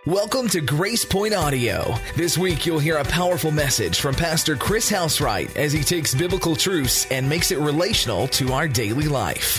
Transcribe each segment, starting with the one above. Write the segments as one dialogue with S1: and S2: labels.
S1: Welcome to Grace Point Audio. This week you'll hear a powerful message from Pastor Chris Housewright as he takes biblical truths and makes it relational to our daily life.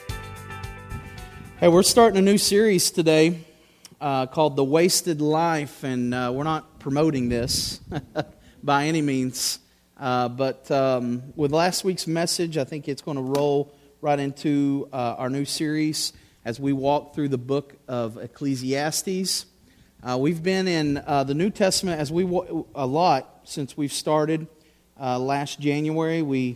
S2: Hey, we're starting a new series today called The Wasted Life, and we're not promoting this by any means. But with last week's message, I think it's going to roll right into our new series as we walk through the book of Ecclesiastes. We've been in the New Testament a lot since we've started last January. We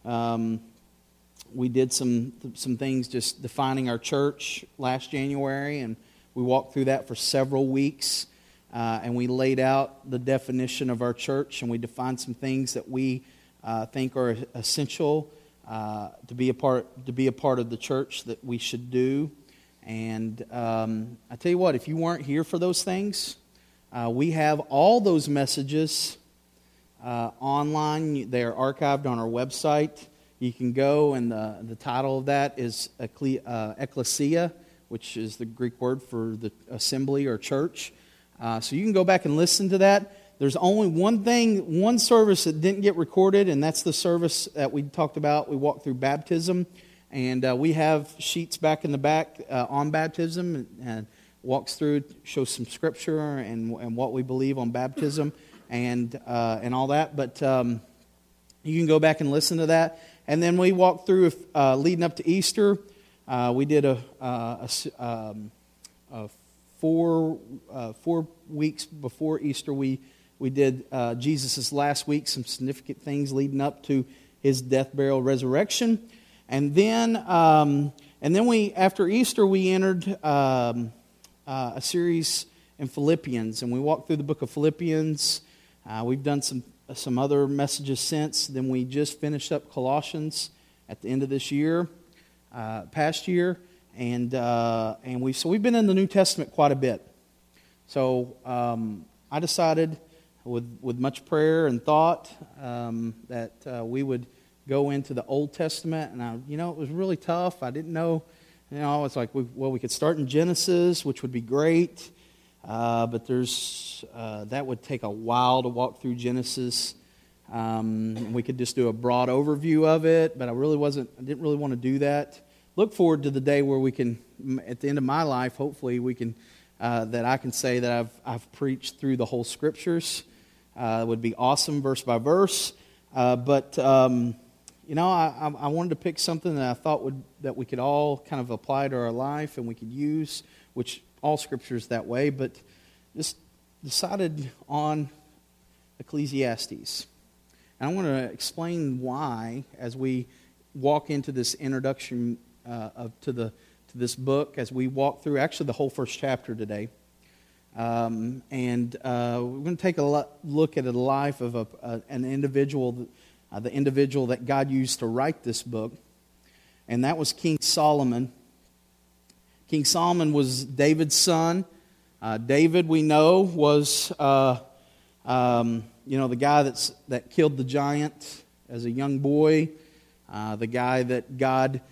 S2: did some things just defining our church last January, and we walked through that for several weeks. And we laid out the definition of our church, and we defined some things that we think are essential to be a part of the church that we should do. And I tell you what, if you weren't here for those things, we have all those messages online. They are archived on our website. You can go, and the title of that is Ecclesia, which is the Greek word for the assembly or church. So you can go back and listen to that. There's only one service that didn't get recorded, and that's the service that we talked about. We walked through baptism. And we have sheets back in the back on baptism, and walks through, shows some scripture and what we believe on baptism and all that. But you can go back and listen to that. And then we walked through leading up to Easter. We did a 4 weeks before Easter. We did Jesus' last week, some significant things leading up to his death, burial, resurrection. And then we, after Easter, we entered a series in Philippians, and we walked through the book of Philippians. We've done some other messages since. Then we just finished up Colossians at the end of this year, past year, and we've been in the New Testament quite a bit. So I decided, with much prayer and thought, that we would go into the Old Testament, and it was really tough. I didn't know, I was like, we could start in Genesis, which would be great, but that would take a while to walk through Genesis. We could just do a broad overview of it, but I didn't really want to do that. Look forward to the day where we can, at the end of my life, hopefully we can, that I can say that I've preached through the whole Scriptures. It would be awesome, verse by verse, but I wanted to pick something that I thought that we could all kind of apply to our life and we could use, which all Scripture is that way, but just decided on Ecclesiastes. And I want to explain why as we walk into this introduction to this book, as we walk through actually the whole first chapter today. And we're going to take a look at the life of an individual, the individual that God used to write this book, and that was King Solomon. King Solomon was David's son. David, we know, was the guy that killed the giant as a young boy, the guy that God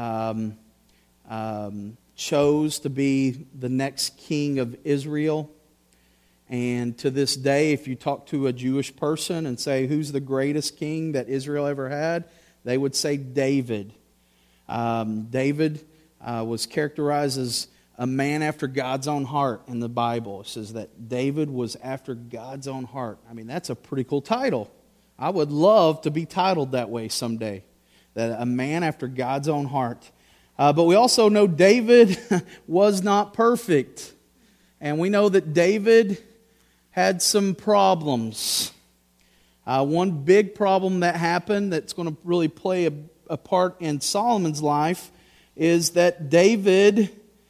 S2: chose to be the next king of Israel. And to this day, if you talk to a Jewish person and say, who's the greatest king that Israel ever had, they would say David. David was characterized as a man after God's own heart in the Bible. It says that David was after God's own heart. I mean, that's a pretty cool title. I would love to be titled that way someday, that a man after God's own heart. But we also know David was not perfect. And we know that David had some problems. One big problem that happened that's going to really play a part in Solomon's life is that David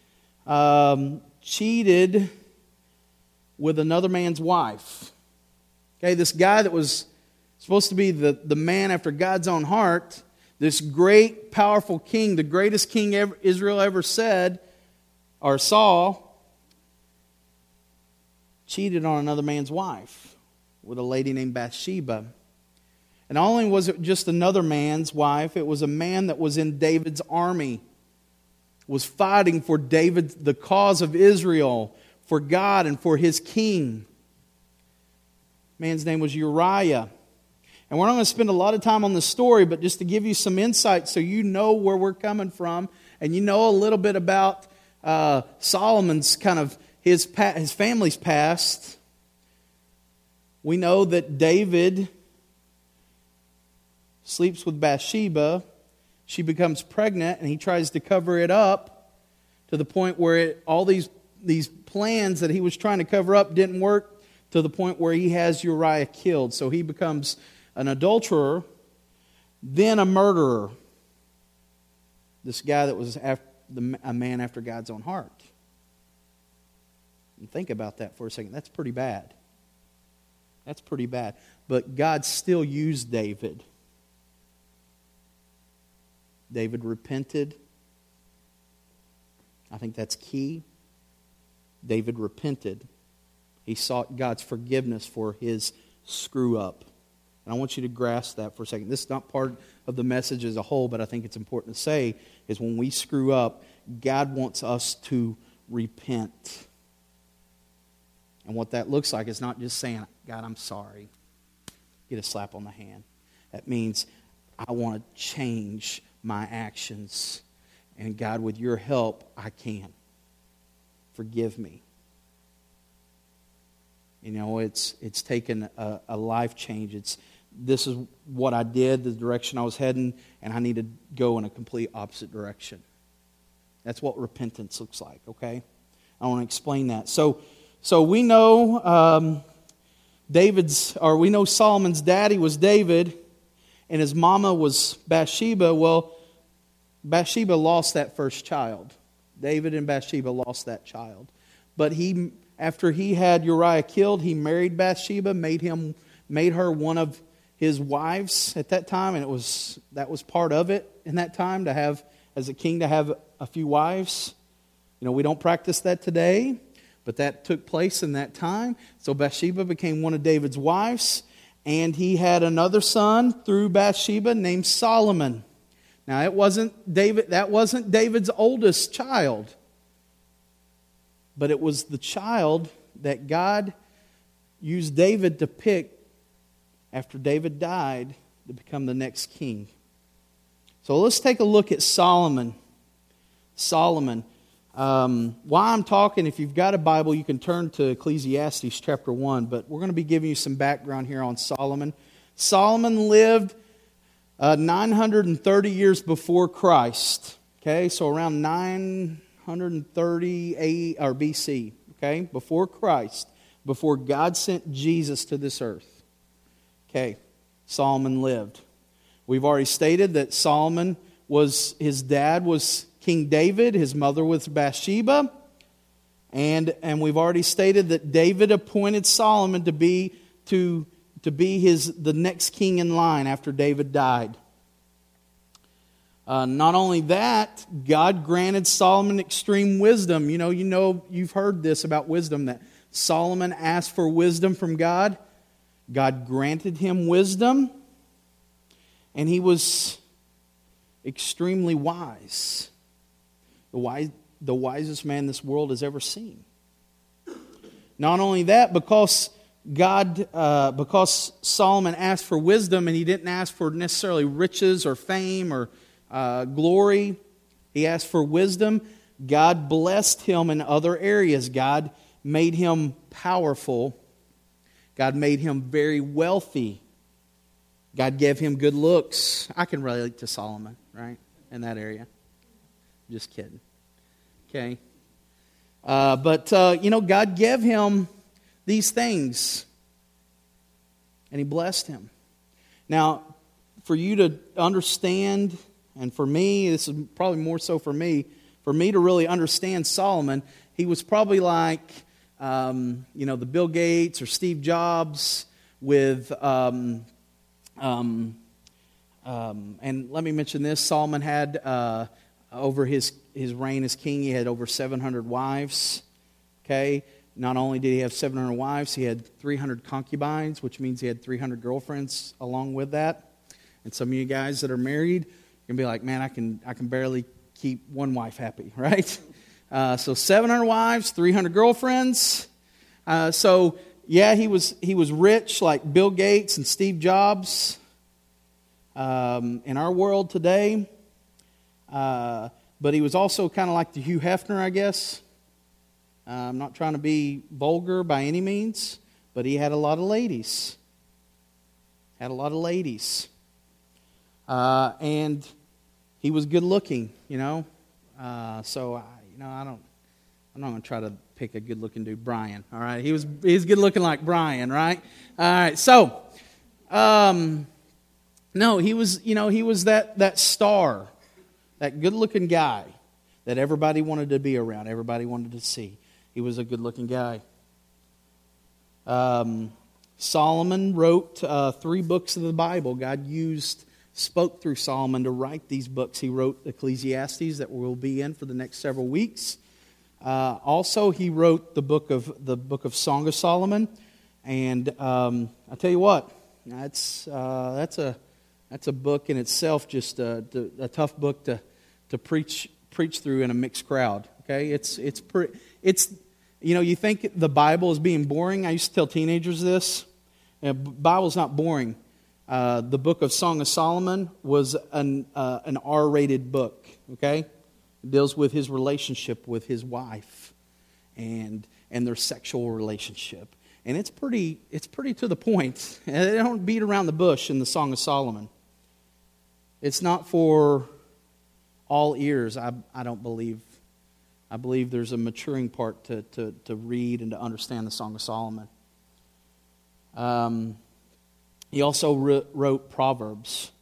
S2: cheated with another man's wife. Okay, this guy that was supposed to be the man after God's own heart, this great, powerful king, the greatest king Israel ever saw, cheated on another man's wife with a lady named Bathsheba. And not only was it just another man's wife, it was a man that was in David's army, was fighting for David, the cause of Israel, for God and for his king. Man's name was Uriah. And we're not going to spend a lot of time on the story, but just to give you some insight so you know where we're coming from, and you know a little bit about Solomon's kind of his family's past. We know that David sleeps with Bathsheba. She becomes pregnant, and he tries to cover it up to the point where all these plans that he was trying to cover up didn't work, to the point where he has Uriah killed. So he becomes an adulterer, then a murderer. This guy that was a man after God's own heart. And think about that for a second. That's pretty bad. That's pretty bad. But God still used David. David repented. I think that's key. David repented. He sought God's forgiveness for his screw up. And I want you to grasp that for a second. This is not part of the message as a whole, but I think it's important to say is when we screw up, God wants us to repent. And what that looks like is not just saying, God, I'm sorry. Get a slap on the hand. That means I want to change my actions. And God, with your help, I can. Forgive me. You know, it's taken a life change. This is what I did, the direction I was heading, and I need to go in a complete opposite direction. That's what repentance looks like, okay? I want to explain that. So we know we know Solomon's daddy was David, and his mama was Bathsheba. Well, Bathsheba lost that first child. David and Bathsheba lost that child. But after he had Uriah killed, he married Bathsheba, made her one of his wives at that time, and that was part of it in that time to have, as a king, to have a few wives. You know, we don't practice that today, but that took place in that time. So Bathsheba became one of David's wives, and he had another son through Bathsheba named Solomon. Now that wasn't David's oldest child, but it was the child that God used David to pick after David died to become the next king. So let's take a look at Solomon. While I'm talking, if you've got a Bible, you can turn to Ecclesiastes chapter 1, but we're going to be giving you some background here on Solomon. Solomon lived 930 years before Christ. Okay, so around 930 AE or BC. Okay, before Christ, before God sent Jesus to this earth. Okay, Solomon lived. We've already stated that his dad was King David, his mother was Bathsheba, and we've already stated that David appointed Solomon to be the next king in line after David died. Not only that, God granted Solomon extreme wisdom. You've heard this about wisdom, that Solomon asked for wisdom from God. God granted him wisdom, and he was extremely wise. The wisest man this world has ever seen. Not only that, because Solomon asked for wisdom, and he didn't ask for necessarily riches or fame or glory. He asked for wisdom. God blessed him in other areas. God made him powerful. God made him very wealthy. God gave him good looks. I can relate to Solomon, right? In that area. Just kidding. Okay. But God gave him these things. And he blessed him. Now, for you to understand, and for me, this is probably more so for me to really understand Solomon, he was probably like, the Bill Gates or Steve Jobs with, and let me mention this, Solomon had, over his reign as king, he had over 700 wives, okay? Not only did he have 700 wives, he had 300 concubines, which means he had 300 girlfriends along with that. And some of you guys that are married, you're going to be like, man, I can barely keep one wife happy, right? So 700 wives, 300 girlfriends. He was rich like Bill Gates and Steve Jobs in our world today. But he was also kind of like the Hugh Hefner, I guess. I'm not trying to be vulgar by any means, but he had a lot of ladies. And he was good looking, I'm not going to try to pick a good looking dude, Brian. All right, he's good looking like Brian, right? All right, so no, he was that star, that good looking guy that everybody wanted to be around, everybody wanted to see. He was a good looking guy. Solomon wrote 3 books of the Bible. God spoke through Solomon to write these books. He wrote Ecclesiastes that we'll be in for the next several weeks. Also, he wrote the book of Song of Solomon. And I tell you what, that's a book in itself, just a tough book to preach through in a mixed crowd. Okay, it's you think the Bible is being boring. I used to tell teenagers this. The Bible's not boring. The book of Song of Solomon was an R-rated book. Okay, it deals with his relationship with his wife and their sexual relationship, and it's pretty to the point. They don't beat around the bush in the Song of Solomon. It's not for all ears. I don't believe. I believe there's a maturing part to read and to understand the Song of Solomon. He also wrote Proverbs.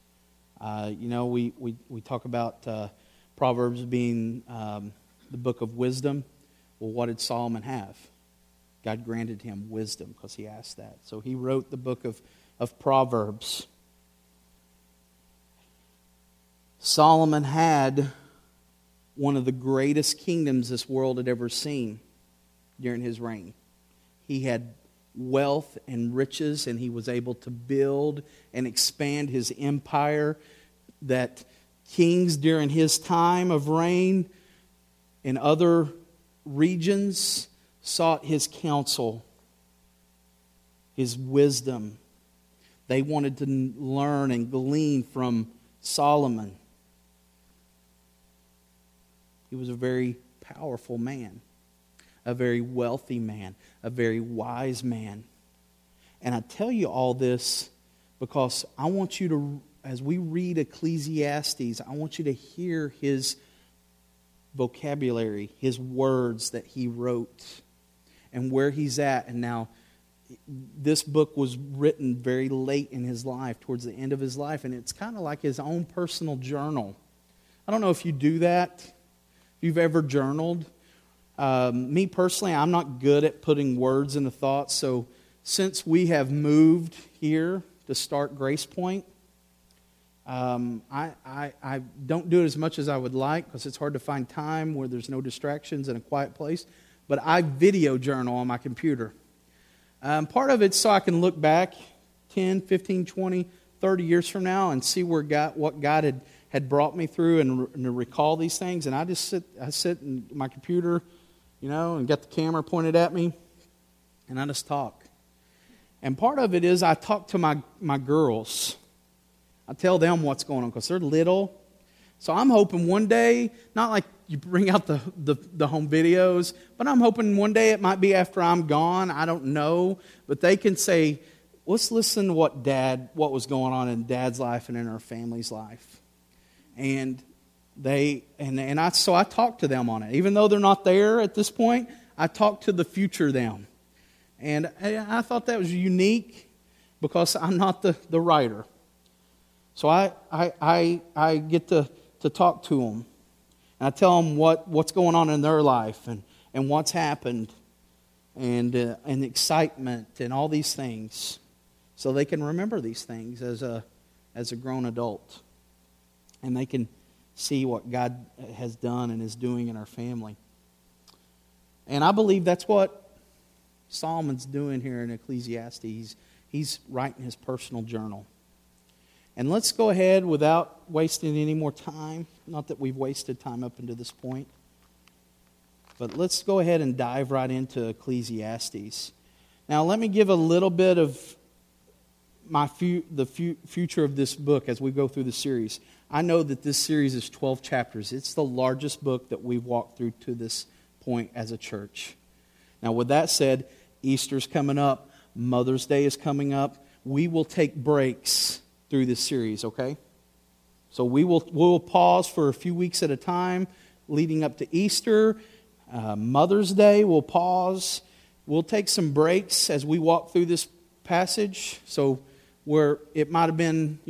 S2: We talk about Proverbs being the book of wisdom. Well, what did Solomon have? God granted him wisdom because he asked that. So he wrote the book of Proverbs. Solomon had one of the greatest kingdoms this world had ever seen during his reign. He had wealth and riches, and he was able to build and expand his empire that kings during his time of reign in other regions sought his counsel, his wisdom. They wanted to learn and glean from Solomon. He was a very powerful man, a very wealthy man, a very wise man. And I tell you all this because I want you to, as we read Ecclesiastes, I want you to hear his vocabulary, his words that he wrote, and where he's at. And now, this book was written very late in his life, towards the end of his life, and it's kind of like his own personal journal. I don't know if you do that, if you've ever journaled. Me personally, I'm not good at putting words into thoughts, so since we have moved here to start Grace Point, I don't do it as much as I would like because it's hard to find time where there's no distractions in a quiet place, but I video journal on my computer. Part of it's so I can look back 10, 15, 20, 30 years from now and see what God had brought me through and to recall these things. And I sit in my computer, and got the camera pointed at me, and I just talk. And part of it is I talk to my girls. I tell them what's going on because they're little. So I'm hoping one day, not like you bring out the home videos, but I'm hoping one day it might be after I'm gone. I don't know. But they can say, let's listen to what was going on in Dad's life and in our family's life. And so I talk to them on it. Even though they're not there at this point, I talk to the future them. And I thought that was unique because I'm not the writer. So I get to talk to them. And I tell them what's going on in their life and what's happened and excitement and all these things. So they can remember these things as a grown adult. And they can see what God has done and is doing in our family. And I believe that's what Solomon's doing here in Ecclesiastes. He's writing his personal journal. And let's go ahead without wasting any more time. Not that we've wasted time up until this point. But let's go ahead and dive right into Ecclesiastes. Now, let me give a little bit of the future of this book as we go through the series. I know that this series is 12 chapters. It's the largest book that we've walked through to this point as a church. Now, with that said, Easter's coming up. Mother's Day is coming up. We will take breaks through this series, okay? So we'll pause for a few weeks at a time leading up to Easter. Mother's Day, we'll pause. We'll take some breaks as we walk through this passage. So where it might have been,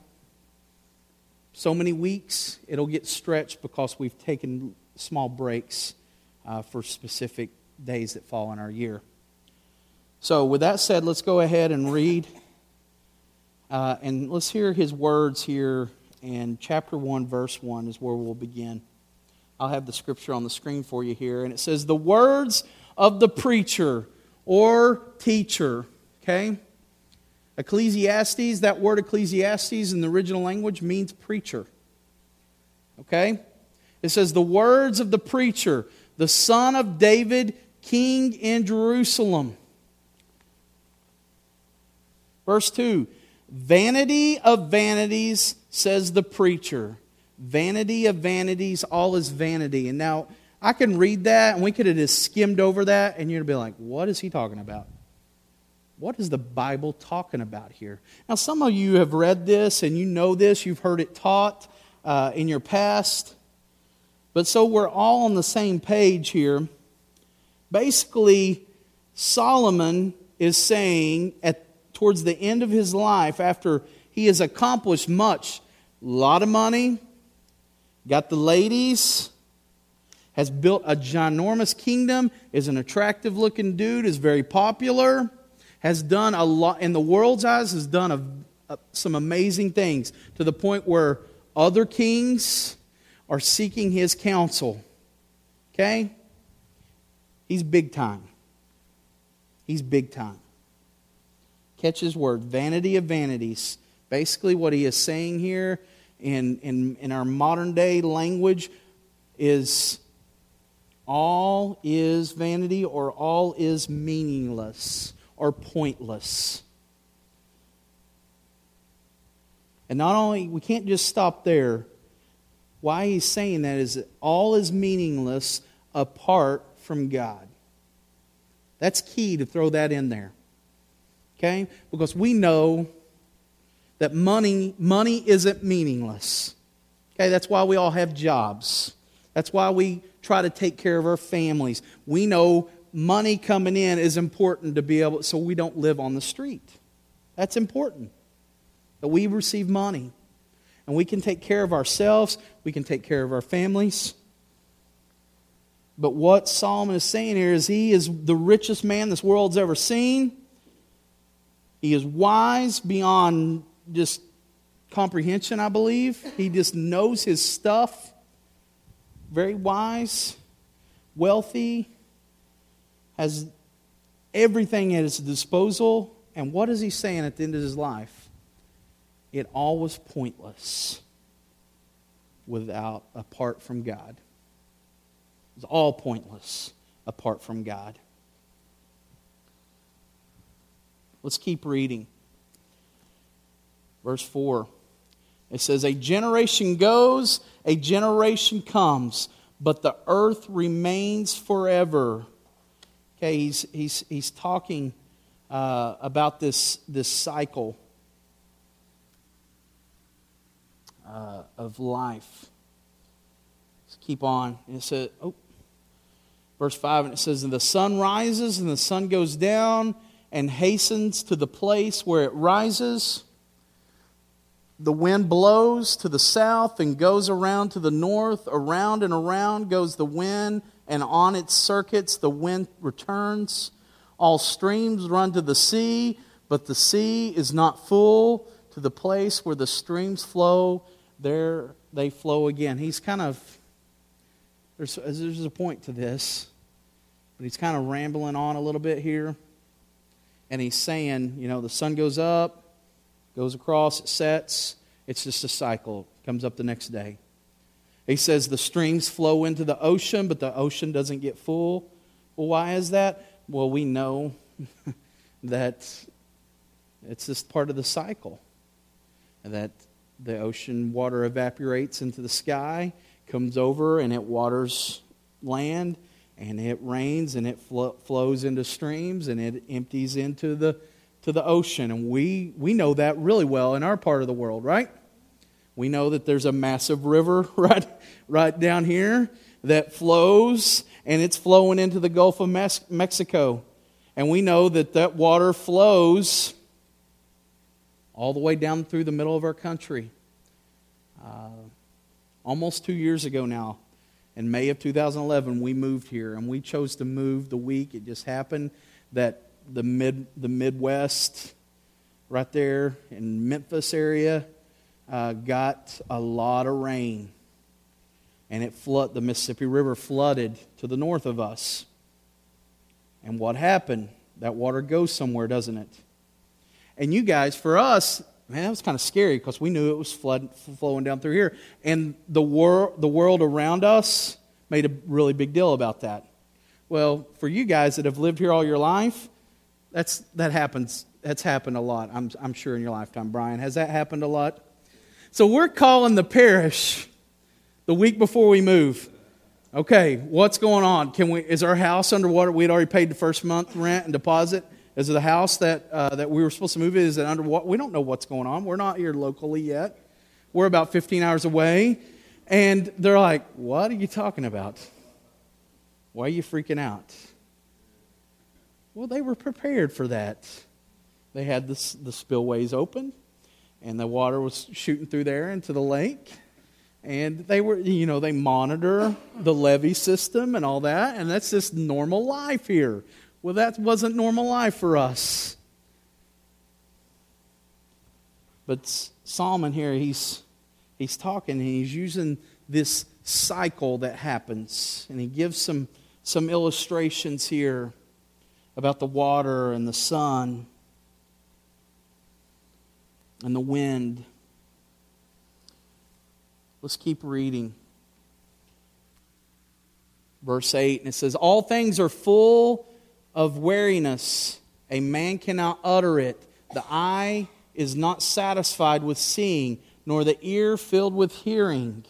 S2: so many weeks, it'll get stretched because we've taken small breaks for specific days that fall in our year. So with that said, let's go ahead and read. And let's hear his words here. And chapter 1, verse 1 is where we'll begin. I'll have the scripture on the screen for you here. And it says, the words of the preacher or teacher. Okay? Ecclesiastes, that word Ecclesiastes in the original language means preacher. Okay? It says, the words of the preacher, the son of David, king in Jerusalem. Verse 2, vanity of vanities, says the preacher. Vanity of vanities, all is vanity. And now, I can read that, and we could have just skimmed over that, and you'd be like, what is he talking about? What is the Bible talking about here? Now, some of you have read this, and you know this. You've heard it taught in your past. But so we're all on the same page here. Basically, Solomon is saying, towards the end of his life, after he has accomplished much, a lot of money, got the ladies, has built a ginormous kingdom, is an attractive looking dude, is very popular, has done a lot, in the world's eyes, has done some amazing things to the point where other kings are seeking his counsel. Okay? He's big time. He's big time. Catch his word, vanity of vanities. Basically what he is saying here in our modern day language is all is vanity or all is meaningless or pointless. And not only, we can't just stop there. Why he's saying that is that all is meaningless apart from God. That's key to throw that in there. Okay? Because we know that money isn't meaningless. Okay? That's why we all have jobs. That's why we try to take care of our families. We know money coming in is important to be able, so we don't live on the street. That's important. That we receive money. And we can take care of ourselves. We can take care of our families. But what Solomon is saying here is he is the richest man this world's ever seen. He is wise beyond just comprehension, I believe. He just knows his stuff. Very wise, wealthy, has everything at his disposal. And what is he saying at the end of his life? It all was pointless apart from God. It was all pointless apart from God. Let's keep reading. Verse 4. It says, a generation goes, a generation comes, but the earth remains forever. Okay, he's talking about this cycle of life. Let's keep on. And it says, verse 5, and it says, and the sun rises and the sun goes down and hastens to the place where it rises. The wind blows to the south and goes around to the north. Around and around goes the wind, and on its circuits the wind returns. All streams run to the sea, but the sea is not full. To the place where the streams flow, there they flow again. He's kind of, there's a point to this, but he's kind of rambling on a little bit here. And he's saying, the sun goes up, goes across, it sets. It's just a cycle. It comes up the next day. He says the streams flow into the ocean, but the ocean doesn't get full. Well, why is that? Well, we know that it's just part of the cycle. That the ocean water evaporates into the sky, comes over, and it waters land, and it rains, and it flows into streams, and it empties into the ocean. And we know that really well in our part of the world, right? We know that there's a massive river right down here that flows, and it's flowing into the Gulf of Mexico. And we know that water flows all the way down through the middle of our country. Almost 2 years ago now, in May of 2011, we moved here, and we chose to move the week. It just happened that the Midwest, right there in Memphis area, got a lot of rain, and the Mississippi River flooded to the north of us. And what happened? That water goes somewhere, doesn't it? And you guys, for us, man, that was kind of scary because we knew it was flowing down through here. And the world around us made a really big deal about that. Well, for you guys that have lived here all your life, that happens. That's happened a lot, I'm sure, in your lifetime. Brian, has that happened a lot? So we're calling the parish the week before we move. Okay, what's going on? Is our house underwater? We had already paid the first month rent and deposit. Is it the house that we were supposed to move in? Is it underwater? We don't know what's going on. We're not here locally yet. We're about 15 hours away. And they're like, what are you talking about? Why are you freaking out? Well, they were prepared for that. They had the spillways open, and the water was shooting through there into the lake. And they monitor the levee system and all that, and that's just normal life here. Well, that wasn't normal life for us. But Solomon here, he's talking, and he's using this cycle that happens, and he gives some illustrations here about the water and the sun and the wind. Let's keep reading. Verse 8, and it says, all things are full of weariness. A man cannot utter it. The eye is not satisfied with seeing, nor the ear filled with hearing.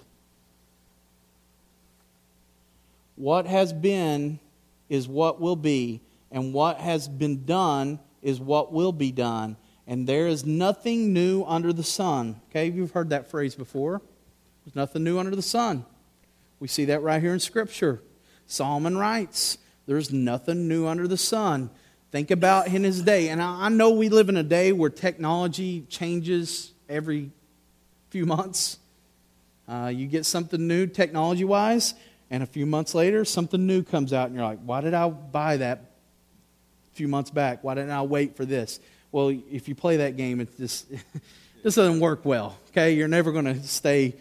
S2: What has been is what will be, and what has been done is what will be done. And there is nothing new under the sun. Okay, you've heard that phrase before. There's nothing new under the sun. We see that right here in Scripture. Solomon writes, there's nothing new under the sun. Think about in his day. And I know we live in a day where technology changes every few months. You get something new technology-wise, and a few months later, something new comes out, and you're like, why did I buy that a few months back? Why didn't I wait for this? Well, if you play that game, it just this doesn't work well. Okay, you're never going to stay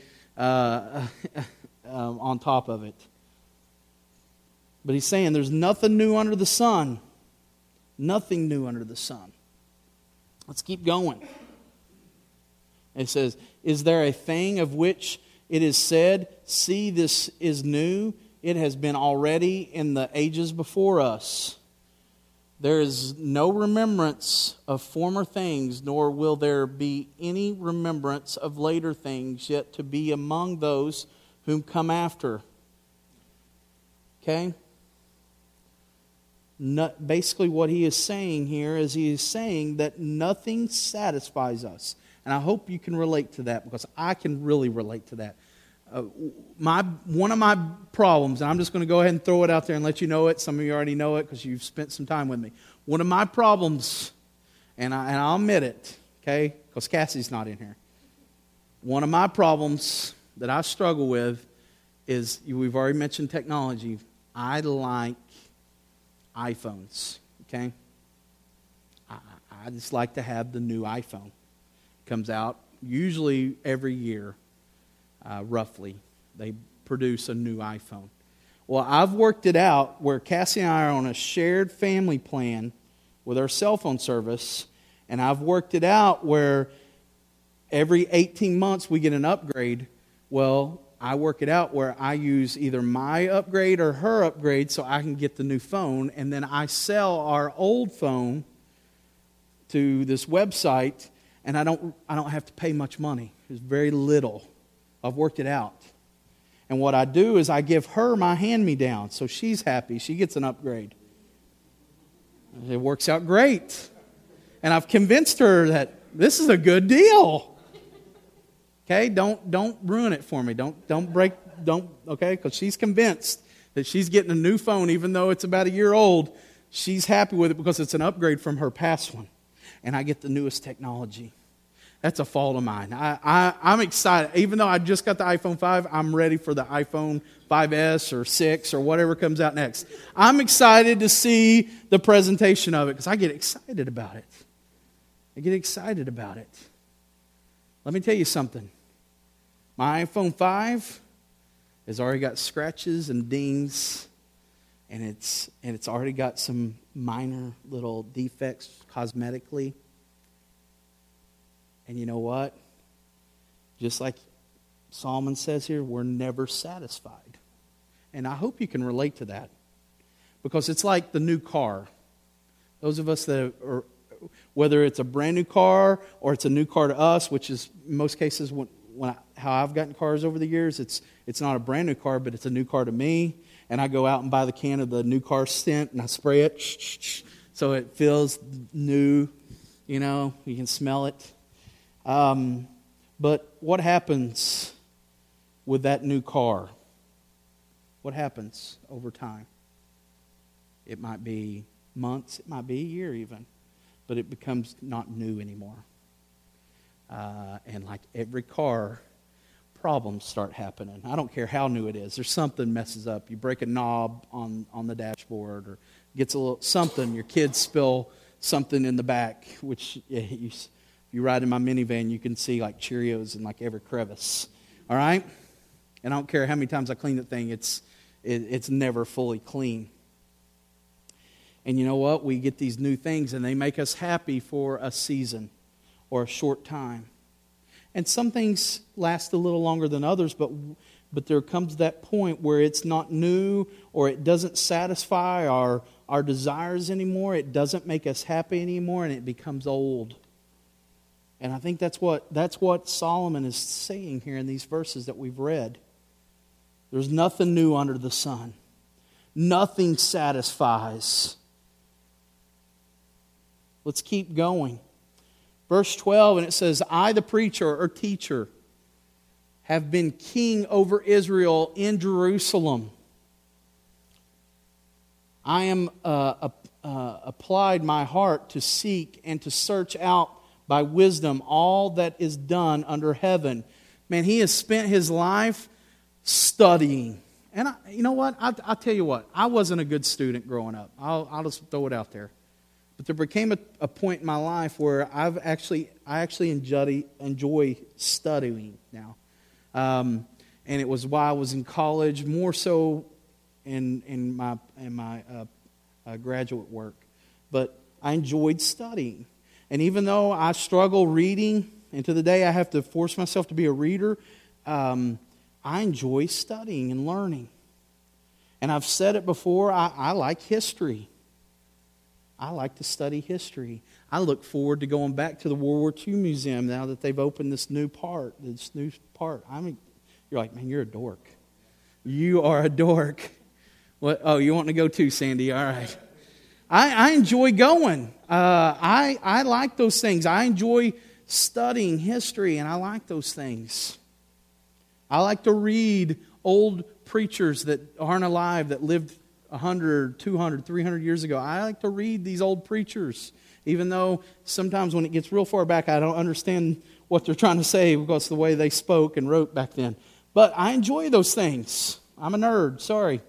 S2: on top of it. But he's saying there's nothing new under the sun. Nothing new under the sun. Let's keep going. It says, is there a thing of which it is said, see, this is new? It has been already in the ages before us. There is no remembrance of former things, nor will there be any remembrance of later things yet to be among those whom come after. Okay? Basically what he is saying here is he is saying that nothing satisfies us. And I hope you can relate to that, because I can really relate to that. One of my problems, and I'm just going to go ahead and throw it out there and let you know it. Some of you already know it because you've spent some time with me. One of my problems, and I'll admit it, okay, because Cassie's not in here. One of my problems that I struggle with is, we've already mentioned technology. I like iPhones, okay? I just like to have the new iPhone. Comes out usually every year, roughly. They produce a new iPhone. Well, I've worked it out where Cassie and I are on a shared family plan with our cell phone service, and I've worked it out where every 18 months we get an upgrade. Well, I work it out where I use either my upgrade or her upgrade so I can get the new phone, and then I sell our old phone to this website, and I don't have to pay much money. It's very little. I've worked it out. And what I do is I give her my hand-me-down, so she's happy. She gets an upgrade. It works out great. And I've convinced her that this is a good deal. Okay, don't ruin it for me. Okay, because she's convinced that she's getting a new phone, even though it's about a year old. She's happy with it because it's an upgrade from her past one, and I get the newest technology. That's a fault of mine. I'm excited. Even though I just got the iPhone 5, I'm ready for the iPhone 5S or 6 or whatever comes out next. I'm excited to see the presentation of it because I get excited about it. Let me tell you something. My iPhone 5 has already got scratches and dings, and it's already got some minor little defects cosmetically. And you know what? Just like Solomon says here, we're never satisfied. And I hope you can relate to that. Because it's like the new car. Those of us that are, whether it's a brand new car or it's a new car to us, which is in most cases how I've gotten cars over the years, it's not a brand new car, but it's a new car to me. And I go out and buy the can of the new car scent and I spray it so it feels new. You know, you can smell it. But what happens with that new car? What happens over time? It might be months, it might be a year even, but it becomes not new anymore. And like every car, problems start happening. I don't care how new it is. There's something messes up. You break a knob on the dashboard, or gets a little something. Your kids spill something in the back, which you ride in my minivan, you can see like Cheerios in like every crevice. All right? And I don't care how many times I clean the thing, it's never fully clean. And you know what? We get these new things and they make us happy for a season or a short time. And some things last a little longer than others, but there comes that point where it's not new or it doesn't satisfy our desires anymore. It doesn't make us happy anymore, and it becomes old. And I think that's what Solomon is saying here in these verses that we've read. There's nothing new under the sun. Nothing satisfies. Let's keep going. Verse 12, and it says, I, the preacher or teacher, have been king over Israel in Jerusalem. I am applied my heart to seek and to search out by wisdom all that is done under heaven. Man, he has spent his life studying. And you know what? I'll tell you what. I wasn't a good student growing up. I'll just throw it out there. But there became a point in my life where I actually enjoy studying now. And it was while I was in college, more so in my graduate work. But I enjoyed studying. And even though I struggle reading, and to the day I have to force myself to be a reader, I enjoy studying and learning. And I've said it before, I like history. I like to study history. I look forward to going back to the World War II Museum now that they've opened this new part. I mean, you're like, man, you're a dork. You are a dork. What? Oh, you want to go too, Sandy? All right. I enjoy going. I like those things. I enjoy studying history, and I like those things. I like to read old preachers that aren't alive, that lived 100, 200, 300 years ago. I like to read these old preachers, even though sometimes when it gets real far back, I don't understand what they're trying to say because of the way they spoke and wrote back then. But I enjoy those things. I'm a nerd, sorry.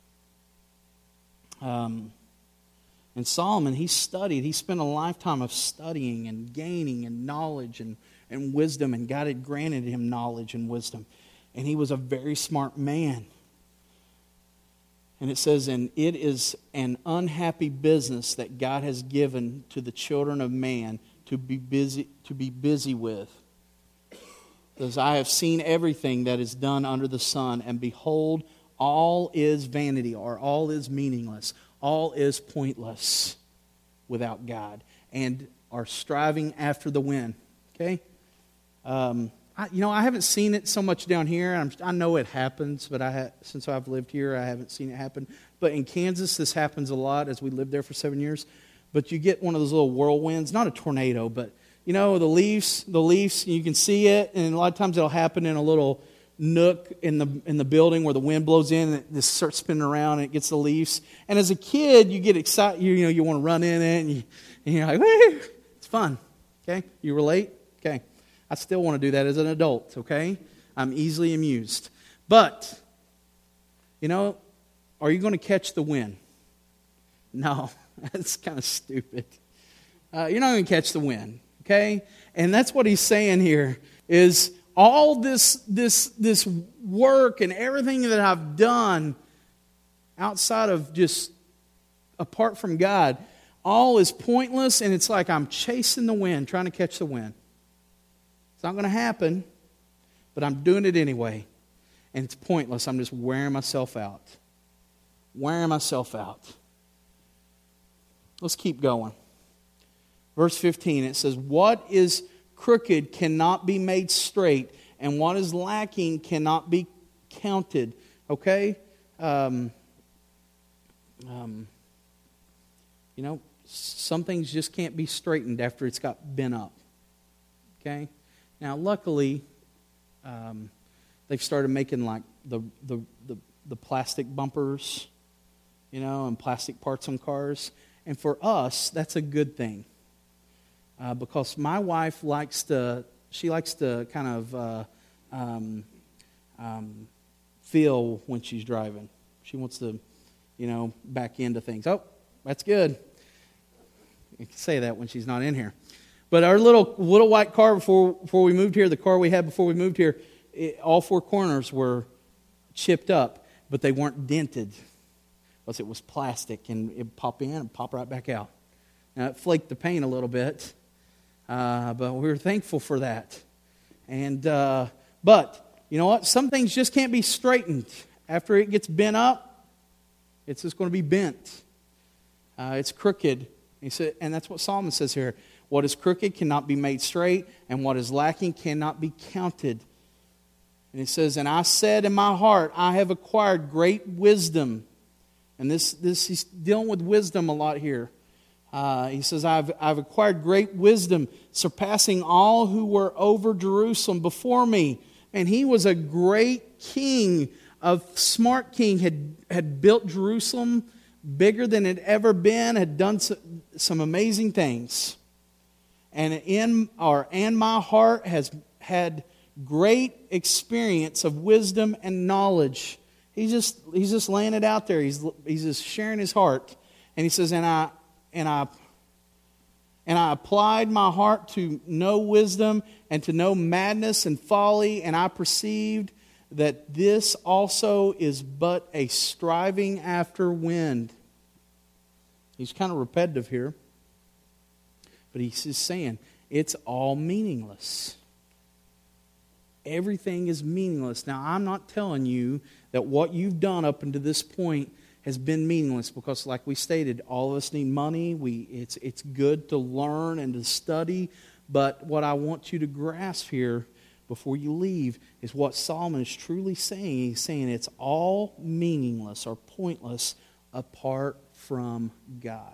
S2: And Solomon, he studied. He spent a lifetime of studying and gaining and knowledge and wisdom, and God had granted him knowledge and wisdom. And he was a very smart man. And it says, and it is an unhappy business that God has given to the children of man to be busy with. Because I have seen everything that is done under the sun, and behold, all is vanity, or all is meaningless. All is pointless without God, and are striving after the wind. Okay? I haven't seen it so much down here. I know it happens, but since I've lived here, I haven't seen it happen. But in Kansas, this happens a lot as we lived there for 7 years. But you get one of those little whirlwinds, not a tornado, but the leaves, you can see it, and a lot of times it'll happen in a little nook in the building where the wind blows in and it just starts spinning around and it gets the leaves. And as a kid, you get excited, you want to run in it, and you're like, woo! It's fun. Okay? You relate? Okay. I still want to do that as an adult, okay? I'm easily amused. But, are you going to catch the wind? No, that's kind of stupid. You're not going to catch the wind, okay? And that's what he's saying here is all this work and everything that I've done outside of just apart from God, all is pointless, and it's like I'm chasing the wind, trying to catch the wind. It's not going to happen, but I'm doing it anyway. And it's pointless. I'm just wearing myself out. Let's keep going. Verse 15, it says, what is crooked cannot be made straight, and what is lacking cannot be counted. Okay? Some things just can't be straightened after it's got bent up. Okay? Now, luckily, they've started making like the plastic bumpers, and plastic parts on cars. And for us, that's a good thing. Because my wife likes to kind of feel when she's driving. She wants to, back into things. Oh, that's good. You can say that when she's not in here. But our little white car before we moved here, the car we had before we moved here, all four corners were chipped up, but they weren't dented. Because it was plastic, and it would pop in and pop right back out. Now, it flaked the paint a little bit, but we were thankful for that. And but, you know what? Some things just can't be straightened. After it gets bent up, it's just going to be bent. It's crooked. And that's what Solomon says here. What is crooked cannot be made straight, and what is lacking cannot be counted. And he says, and I said in my heart, I have acquired great wisdom. And this he's dealing with wisdom a lot here. He says, I've acquired great wisdom, surpassing all who were over Jerusalem before me. And he was a great king, a smart king, had built Jerusalem bigger than it had ever been, had done some amazing things. And my heart has had great experience of wisdom and knowledge. He's just laying it out there. He's just sharing his heart. And he says, and I applied my heart to know wisdom and to know madness and folly, and I perceived that this also is but a striving after wind. He's kind of repetitive here. But he's just saying, it's all meaningless. Everything is meaningless. Now, I'm not telling you that what you've done up until this point has been meaningless, because like we stated, all of us need money. It's good to learn and to study. But what I want you to grasp here before you leave is what Solomon is truly saying. He's saying it's all meaningless or pointless apart from God.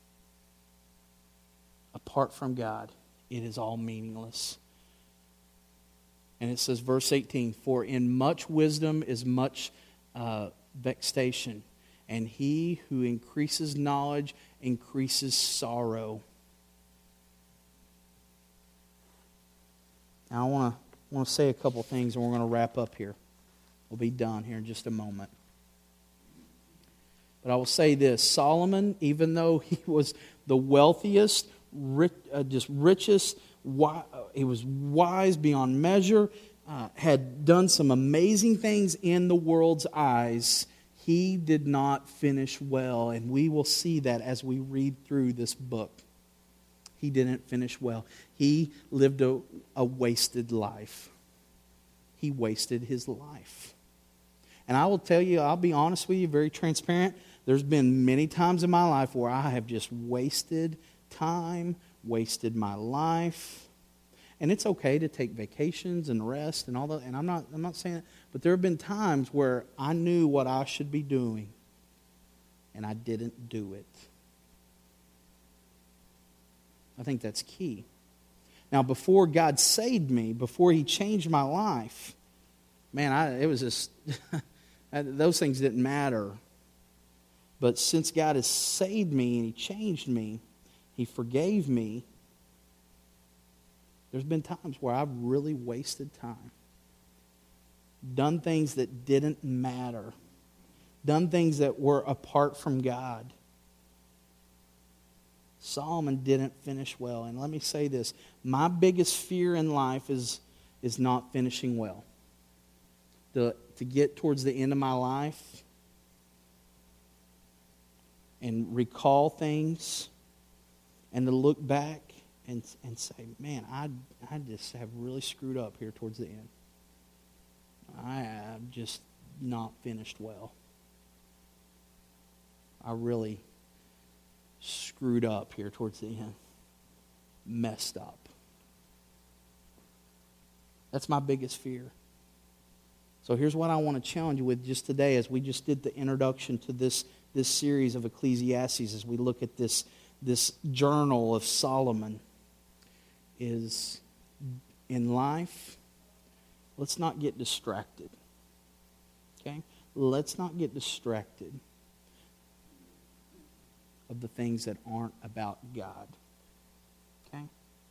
S2: Apart from God, it is all meaningless. And it says, verse 18, for in much wisdom is much vexation, and he who increases knowledge increases sorrow. Now I want to say a couple things, and we're going to wrap up here. We'll be done here in just a moment. But I will say this, Solomon, even though he was the wealthiest, richest, he was wise beyond measure, had done some amazing things in the world's eyes, he did not finish well. And we will see that as we read through this book. He didn't finish well. He lived a wasted life. he wasted his life. And I will tell you, I'll be honest with you, very transparent. There's been many times in my life where I have just wasted time, wasted my life. And it's okay to take vacations and rest and all that. And I'm not saying that. But there have been times where I knew what I should be doing, and I didn't do it. I think that's key. Now, before God saved me, before he changed my life, man, it was just, those things didn't matter. But since God has saved me and he changed me, he forgave me, there's been times where I've really wasted time. Done things that didn't matter. Done things that were apart from God. Solomon didn't finish well. And let me say this. My biggest fear in life is not finishing well. To get towards the end of my life and recall things and to look back and say, man, I just have really screwed up here towards the end. I have just not finished well. I really screwed up here towards the end. Messed up. That's my biggest fear. So here's what I want to challenge you with just today as we just did the introduction to this series of Ecclesiastes, as we look at this journal of Solomon, is in life, let's not get distracted. Okay? Let's not get distracted of the things that aren't about God. Okay?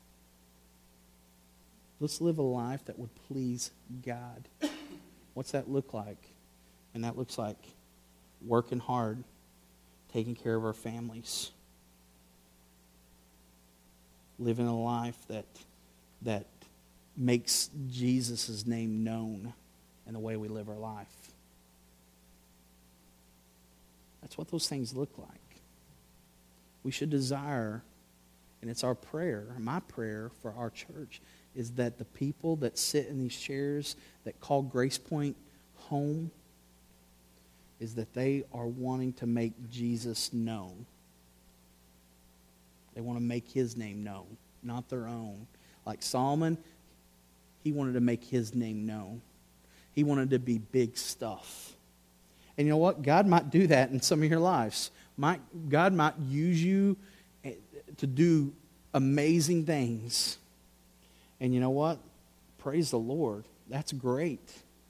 S2: Let's live a life that would please God. What's that look like? And that looks like working hard, taking care of our families, living a life that makes Jesus' name known in the way we live our life. That's what those things look like. We should desire, and it's our prayer, my prayer for our church, is that the people that sit in these chairs that call Grace Point home, is that they are wanting to make Jesus known. They want to make his name known, not their own. Like Solomon, he wanted to make his name known. He wanted to be big stuff. And you know what? God might do that in some of your lives. God might use you to do amazing things. And you know what? Praise the Lord. That's great.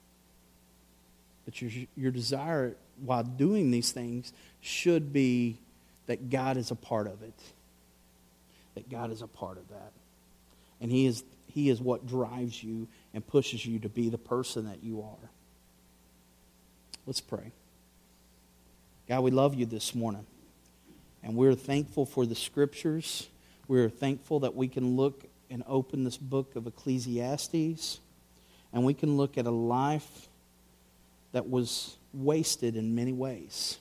S2: But your desire while doing these things should be that God is a part of it. That God is a part of that. And He is what drives you and pushes you to be the person that you are. Let's pray. God, we love you this morning. And we're thankful for the Scriptures. We're thankful that we can look and open this book of Ecclesiastes. And we can look at a life that was wasted in many ways.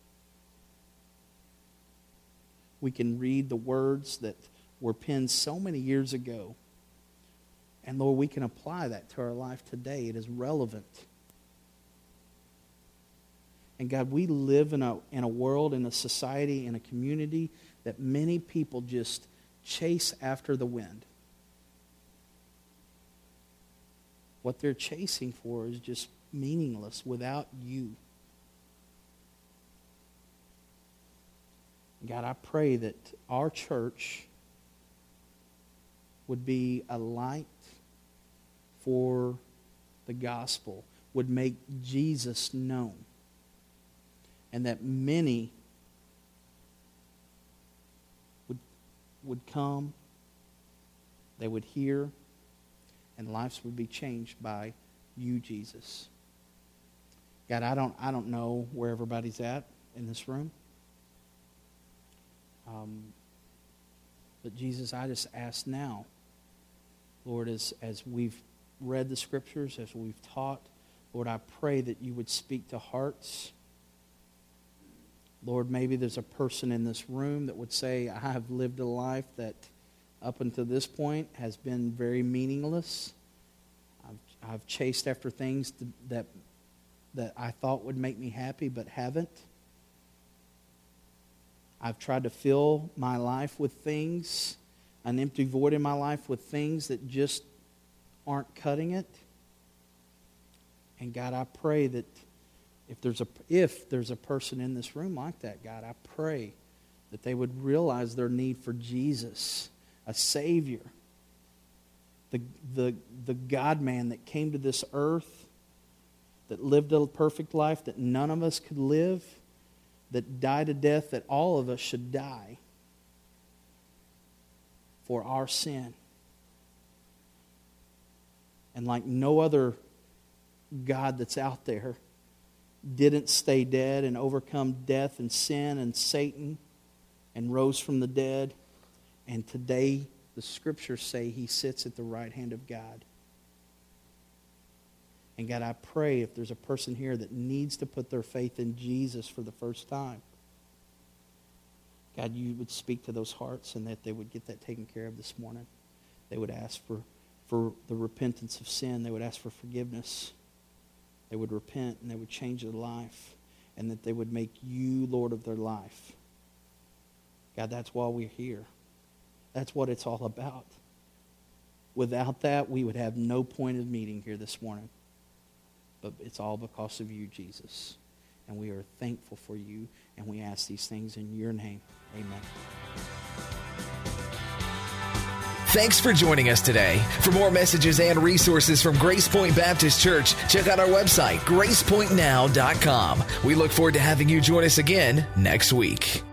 S2: We can read the words that were penned so many years ago. And Lord, we can apply that to our life today. It is relevant. And God, we live in a world, in a society, in a community that many people just chase after the wind. What they're chasing for is just meaningless without you. God, I pray that our church would be a light for the gospel, would make Jesus known, and that many would come, they would hear, and lives would be changed by you, Jesus. God, I don't know where everybody's at in this room. But Jesus, I just ask now, Lord, as we've read the Scriptures, as we've taught, Lord, I pray that you would speak to hearts. Lord, maybe there's a person in this room that would say, I have lived a life that up until this point has been very meaningless. I've chased after things that I thought would make me happy but haven't. I've tried to fill my life with things, an empty void in my life with things that just aren't cutting it. And God, I pray that if there's a person in this room like that, God, I pray that they would realize their need for Jesus, a Savior, the God-man that came to this earth, that lived a perfect life that none of us could live, that died a death that all of us should die for our sin. And like no other God that's out there, didn't stay dead and overcome death and sin and Satan and rose from the dead. And today, the Scriptures say He sits at the right hand of God. And God, I pray if there's a person here that needs to put their faith in Jesus for the first time, God, you would speak to those hearts and that they would get that taken care of this morning. They would ask for the repentance of sin. They would ask for forgiveness. They would repent and they would change their life, and that they would make you Lord of their life. God, that's why we're here. That's what it's all about. Without that, we would have no point of meeting here this morning. But it's all because of you, Jesus. And we are thankful for you, and we ask these things in your name. Amen.
S1: Thanks for joining us today. For more messages and resources from Grace Point Baptist Church, check out our website, gracepointnow.com. We look forward to having you join us again next week.